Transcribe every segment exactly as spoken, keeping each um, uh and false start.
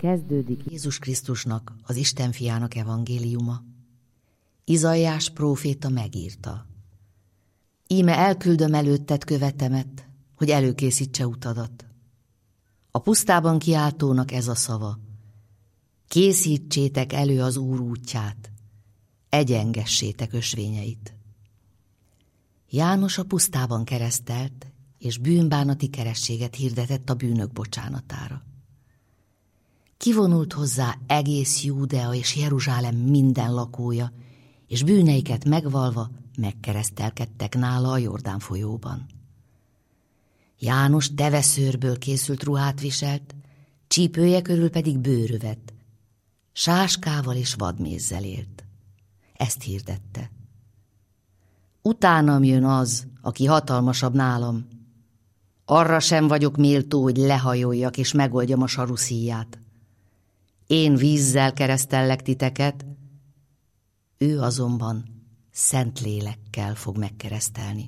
Kezdődik Jézus Krisztusnak, az Isten fiának evangéliuma. Izaiás próféta megírta: Íme elküldöm előtted követemet, hogy előkészítse utadat. A pusztában kiáltónak ez a szava: készítsétek elő az Úr útját, egyengessétek ösvényeit. János a pusztában keresztelt, és bűnbánati kerességet hirdetett a bűnök bocsánatára. Kivonult hozzá egész Júdea és Jeruzsálem minden lakója, és bűneiket megvalva megkeresztelkedtek nála a Jordán folyóban. János teveszőrből készült ruhát viselt, csípője körül pedig bőrövet, sáskával és vadmézzel élt. Ezt hirdette: Utánam jön az, aki hatalmasabb nálam. Arra sem vagyok méltó, hogy lehajoljak és megoldjam a saruszíját. Én vízzel keresztellek titeket, ő azonban szent lélekkel fog megkeresztelni.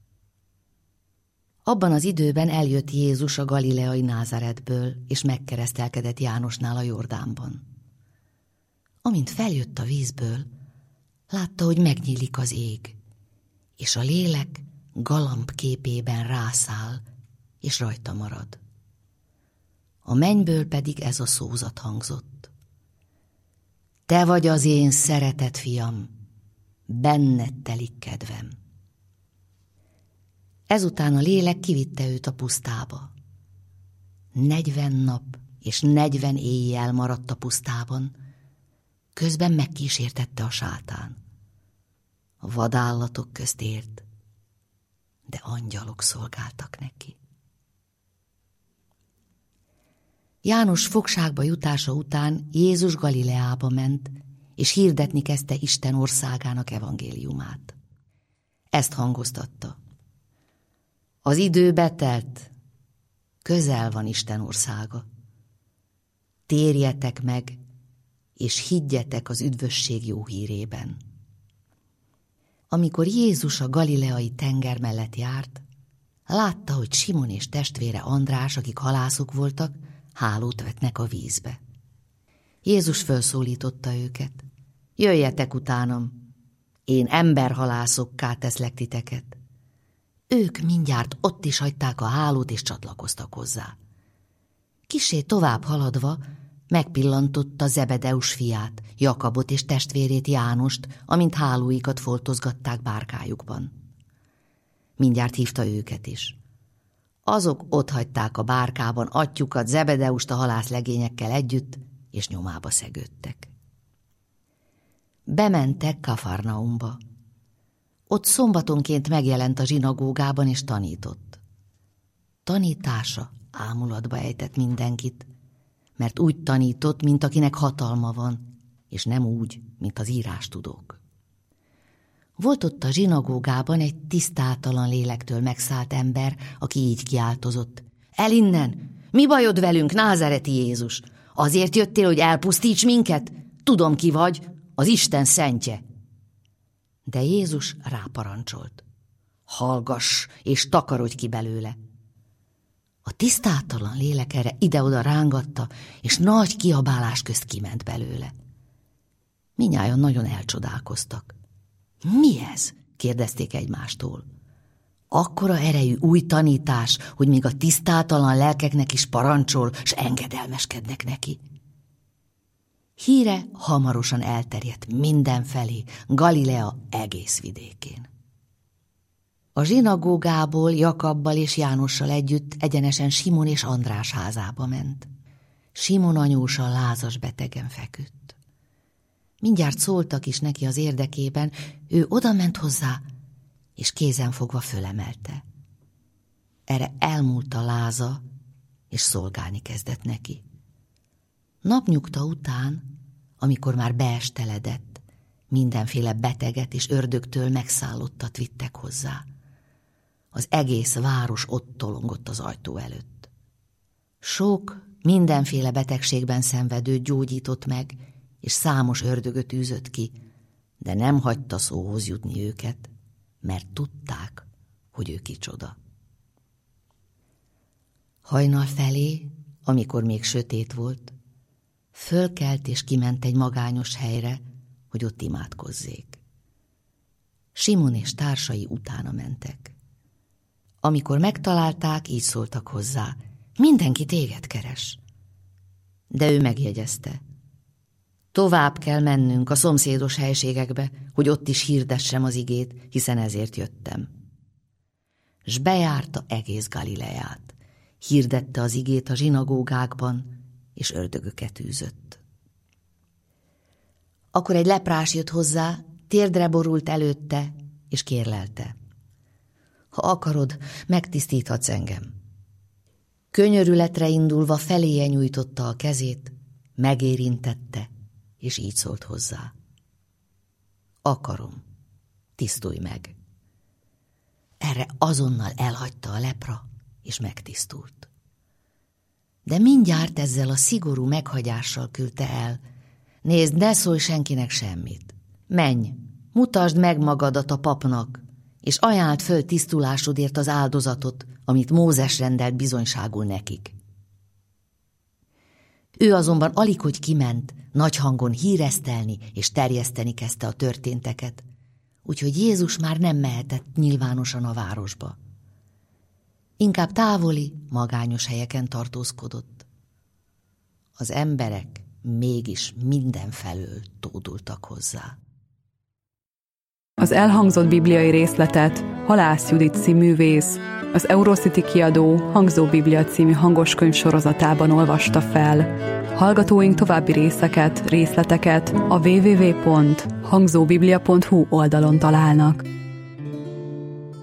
Abban az időben eljött Jézus a galileai Názáretből, és megkeresztelkedett Jánosnál a Jordánban. Amint feljött a vízből, látta, hogy megnyílik az ég, és a lélek galamb képében rászáll, és rajta marad. A mennyből pedig ez a szózat hangzott: Te vagy az én szeretett fiam, benned telik kedvem. Ezután a lélek kivitte őt a pusztába. Negyven nap és negyven éjjel maradt a pusztában, közben megkísértette a sátán. A vadállatok közt élt, de angyalok szolgáltak neki. János fogságba jutása után Jézus Galileába ment, és hirdetni kezdte Isten országának evangéliumát. Ezt hangoztatta: Az idő betelt, közel van Isten országa. Térjetek meg, és higgyetek az üdvösség jó hírében. Amikor Jézus a galileai tenger mellett járt, látta, hogy Simon és testvére András, akik halászok voltak, hálót vetnek a vízbe. Jézus felszólította őket: Jöjjetek utánam, én emberhalászokká teszlek titeket. Ők mindjárt ott is hagyták a hálót, és csatlakoztak hozzá. Kissé tovább haladva megpillantotta Zebedeus fiát, Jakabot és testvérét Jánost, amint hálóikat foltozgatták bárkájukban. Mindjárt hívta őket is. Azok otthagyták a bárkában atyjukat, Zebedeust a halászlegényekkel együtt, és nyomába szegődtek. Bementek Kafarnaumba. Ott szombatonként megjelent a zsinagógában, és tanított. Tanítása ámulatba ejtett mindenkit, mert úgy tanított, mint akinek hatalma van, és nem úgy, mint az írástudók. Volt ott a zsinagógában egy tisztátalan lélektől megszállt ember, aki így kiáltozott: El innen! Mi bajod velünk, názáreti Jézus? Azért jöttél, hogy elpusztíts minket? Tudom, ki vagy, az Isten szentje. De Jézus ráparancsolt: Hallgass, és takarodj ki belőle. A tisztátalan lélek erre ide-oda rángatta, és nagy kiabálás közt kiment belőle. Mindnyájan nagyon elcsodálkoztak. Mi ez? Kérdezték egymástól. Akkora erejű új tanítás, hogy még a tisztátalan lelkeknek is parancsol, s engedelmeskednek neki. Híre hamarosan elterjedt mindenfelé, Galilea egész vidékén. A zsinagógából Jakabbal és Jánossal együtt egyenesen Simon és András házába ment. Simon anyósa lázas betegen feküdt. Mindjárt szóltak is neki az érdekében, ő odament hozzá, és kézenfogva fölemelte. Erre elmúlt a láza, és szolgálni kezdett neki. Napnyugta után, amikor már beesteledett, mindenféle beteget és ördögtől megszállottat vittek hozzá. Az egész város ott tolongott az ajtó előtt. Sok, mindenféle betegségben szenvedőt gyógyított meg, és számos ördögöt űzött ki, de nem hagyta szóhoz jutni őket, mert tudták, hogy ő kicsoda. Hajnal felé, amikor még sötét volt, Fölkelt és kiment egy magányos helyre, hogy ott imádkozzék. Simon és társai utána mentek. Amikor megtalálták, így szóltak hozzá: mindenki téged keres. De ő megjegyezte: tovább kell mennünk a szomszédos helységekbe, hogy ott is hirdessem az igét, hiszen ezért jöttem. S bejárta egész Galileát, hirdette az igét a zsinagógákban, és ördögöket űzött. Akkor egy leprás jött hozzá, térdre borult előtte, és kérlelte: ha akarod, megtisztíthatsz engem. Könyörületre indulva feléje nyújtotta a kezét, megérintette, és így szólt hozzá: akarom, tisztulj meg. Erre azonnal elhagyta a lepra, és megtisztult. De mindjárt ezzel a szigorú meghagyással küldte el: nézd, ne szólj senkinek semmit. Menj, mutasd meg magadat a papnak, és ajánld föl tisztulásodért az áldozatot, amit Mózes rendelt bizonyságul nekik. Ő azonban alighogy kiment, nagy hangon híresztelni és terjeszteni kezdte a történteket, úgyhogy Jézus már nem mehetett nyilvánosan a városba. Inkább távoli, magányos helyeken tartózkodott. Az emberek mégis mindenfelől tódultak hozzá. Az elhangzott bibliai részletet Halász Judit színművész az Eurocity kiadó Hangzó Biblia című hangoskönyv sorozatában olvasta fel. Hallgatóink további részeket, részleteket a double-u double-u double-u pont hangzóbiblia pont hu oldalon találnak.